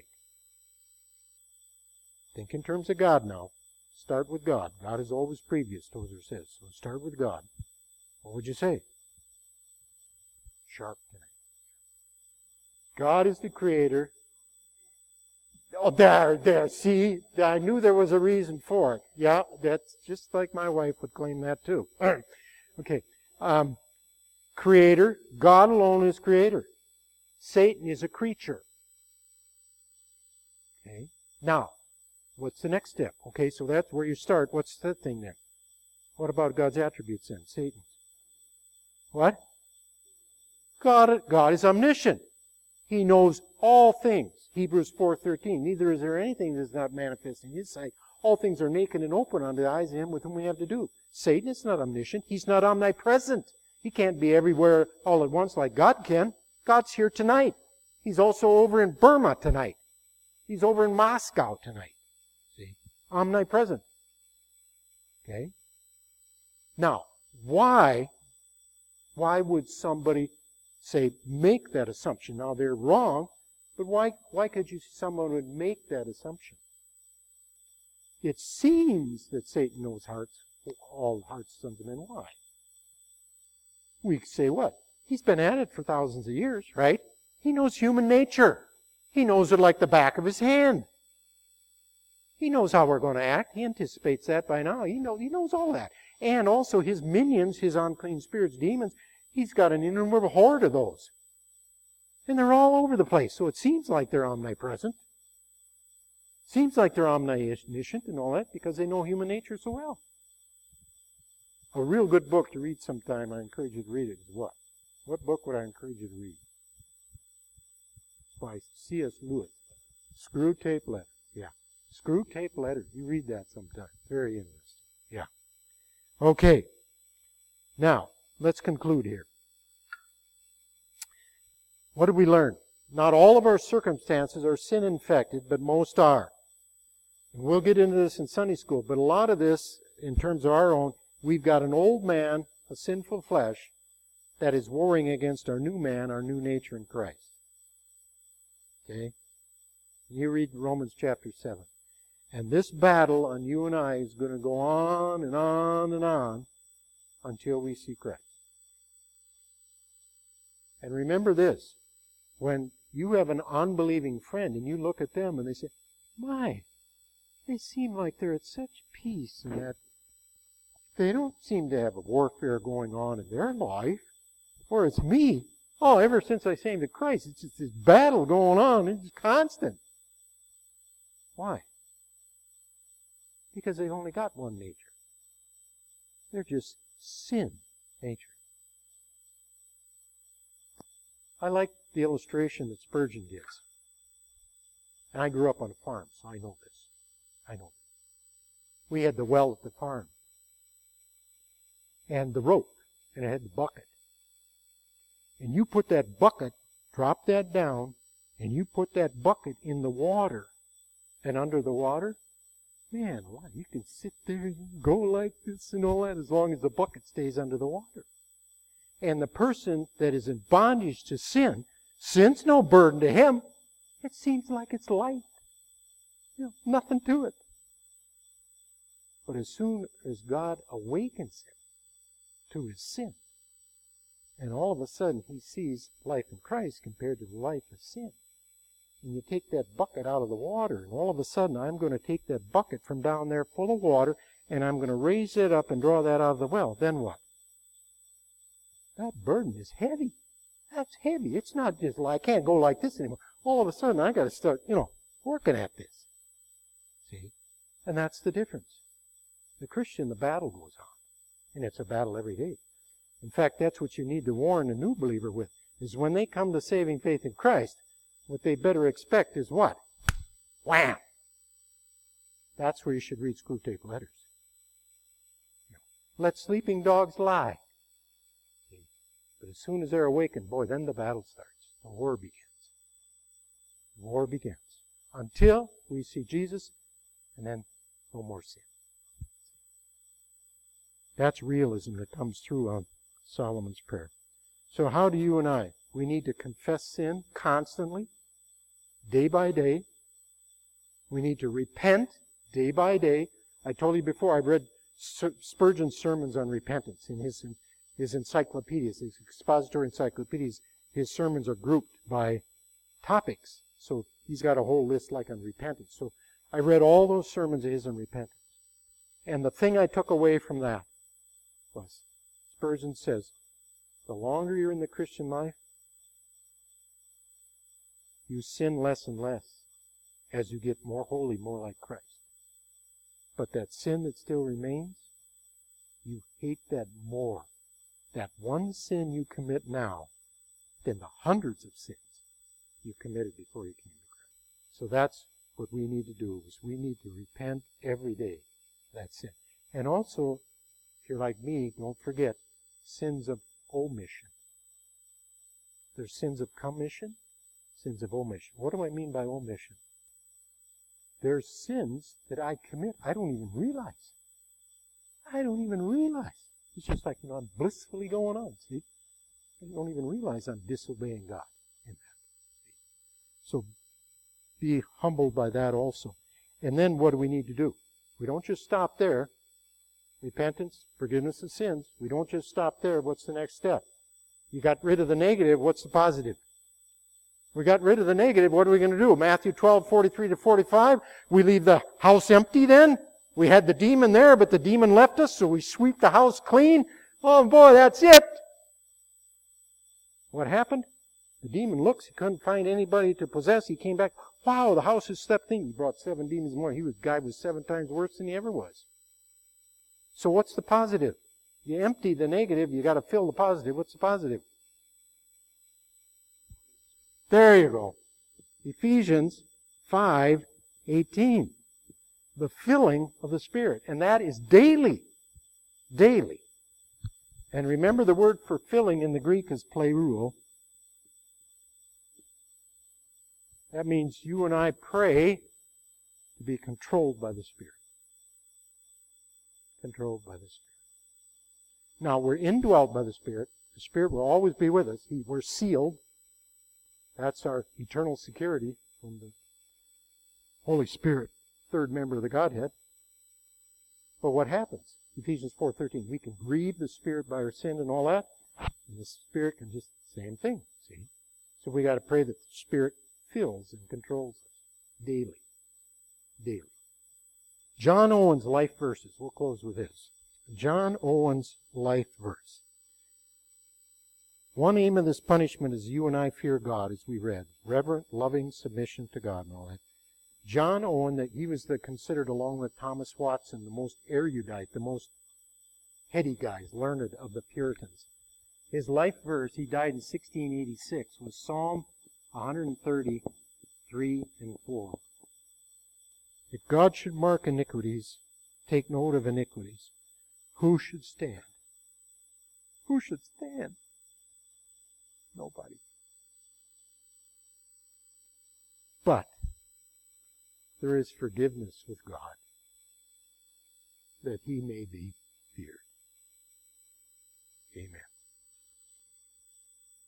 Think in terms of God now. Start with God. God is always previous, Tozer says. So start with God. What would you say? Sharp tonight. God is the creator. Oh, there, there. See, I knew there was a reason for it. Yeah, that's just like my wife would claim that too. Okay. Um, creator. God alone is creator. Satan is a creature. Okay. Now, what's the next step? Okay, so that's where you start. What's the thing there? What about God's attributes then? Satan's. What? God, God is omniscient. He knows all things. Hebrews four thirteen. Neither is there anything that is not manifest in His sight. All things are naked and open unto the eyes of Him with whom we have to do. Satan is not omniscient. He's not omnipresent. He can't be everywhere all at once like God can. God's here tonight. He's also over in Burma tonight. He's over in Moscow tonight. See? Omnipresent. Okay? Now, why, why would somebody say, make that assumption? Now, they're wrong, but why, why could you see someone would make that assumption? It seems that Satan knows hearts, all hearts of sons of men. Why? We say what? He's been at it for thousands of years, right? He knows human nature. He knows it like the back of his hand. He knows how we're going to act. He anticipates that by now. He knows, he knows all that. And also his minions, his unclean spirits, demons, he's got an innumerable horde of those. And they're all over the place. So it seems like they're omnipresent. Seems like they're omniscient and all that because they know human nature so well. A real good book to read sometime, I encourage you to read it, is what? What book would I encourage you to read? It's by C S Lewis. Screwtape Letters. Yeah. Screwtape Letters. You read that sometime. Very interesting. Yeah. Okay. Now, let's conclude here. What did we learn? Not all of our circumstances are sin-infected, but most are. And we'll get into this in Sunday school, but a lot of this, in terms of our own, we've got an old man, a sinful flesh, that is warring against our new man, our new nature in Christ. Okay? You read Romans chapter seven. And this battle on you and I is going to go on and on and on until we see Christ. And remember this, when you have an unbelieving friend and you look at them and they say, my, they seem like they're at such peace and that they don't seem to have a warfare going on in their life. Or it's me. Oh, ever since I came to Christ, it's just this battle going on. It's constant. Why? Because they've only got one nature. They're just sin nature. I like the illustration that Spurgeon gives. And I grew up on a farm, so I know this. I know this. We had the well at the farm. And the rope. And it had the bucket. And you put that bucket, drop that down, and you put that bucket in the water. And under the water, man, you can sit there and go like this and all that as long as the bucket stays under the water. And the person that is in bondage to sin Sin's no burden to him. It seems like it's light. You know, nothing to it. But as soon as God awakens him to his sin, and all of a sudden he sees life in Christ compared to the life of sin, and you take that bucket out of the water, and all of a sudden I'm going to take that bucket from down there full of water, and I'm going to raise it up and draw that out of the well. Then what? That burden is heavy. That's heavy. It's not just like, I can't go like this anymore. All of a sudden I got to start, you know, working at this. See? And that's the difference. The Christian, the battle goes on. And it's a battle every day. In fact, that's what you need to warn a new believer with, is when they come to saving faith in Christ, what they better expect is what? Wham! That's where you should read Screwtape Letters. Let sleeping dogs lie. But as soon as they're awakened, boy, then the battle starts. The war begins. The war begins. Until we see Jesus, and then no more sin. That's realism that comes through on Solomon's prayer. So how do you and I? We need to confess sin constantly, day by day. We need to repent day by day. I told you before, I've read Spurgeon's sermons on repentance in his his encyclopedias, his expository encyclopedias. His sermons are grouped by topics. So he's got a whole list like on repentance. So I read all those sermons of his on repentance. And the thing I took away from that was, Spurgeon says, the longer you're in the Christian life, you sin less and less as you get more holy, more like Christ. But that sin that still remains, you hate that more. That one sin you commit now than the hundreds of sins you committed before you came to Christ. So that's what we need to do, is we need to repent every day of that sin. And also, if you're like me, don't forget sins of omission. There's sins of commission, sins of omission. What do I mean by omission? There's sins that I commit I don't even realize. I don't even realize. It's just like, you know, I'm blissfully going on, see? I don't even realize I'm disobeying God in that. So be humbled by that also. And then what do we need to do? We don't just stop there. Repentance, forgiveness of sins. We don't just stop there. What's the next step? You got rid of the negative. What's the positive? We got rid of the negative. What are we going to do? Matthew twelve, forty-three to forty-five. We leave the house empty then. We had the demon there, but the demon left us, so we sweep the house clean. Oh boy, that's it. What happened? The demon looks. He couldn't find anybody to possess. He came back. Wow, the house is swept clean. He brought seven demons more. He was guy was seven times worse than he ever was. So what's the positive? You empty the negative, you got to fill the positive. What's the positive? There you go. Ephesians five eighteen. The filling of the Spirit. And that is daily. Daily. And remember the word for filling in the Greek is pleroo. That means you and I pray to be controlled by the Spirit. Controlled by the Spirit. Now, we're indwelt by the Spirit. The Spirit will always be with us. He, we're sealed. That's our eternal security from the Holy Spirit, third member of the Godhead. But what happens? Ephesians four thirteen. We can grieve the Spirit by our sin and all that. And the Spirit can just, same thing, see? So we got to pray that the Spirit fills and controls us daily. Daily. John Owen's life verses. We'll close with this. John Owen's life verse. One aim of this punishment is you and I fear God, as we read. Reverent, loving submission to God and all that. John Owen, that he was the considered, along with Thomas Watson, the most erudite, the most heady guys, learned of the Puritans. His life verse, he died in sixteen eighty-six, was Psalm one thirty, three and four. If God should mark iniquities, take note of iniquities. Who should stand? Who should stand? Nobody. But there is forgiveness with God, that he may be feared. Amen.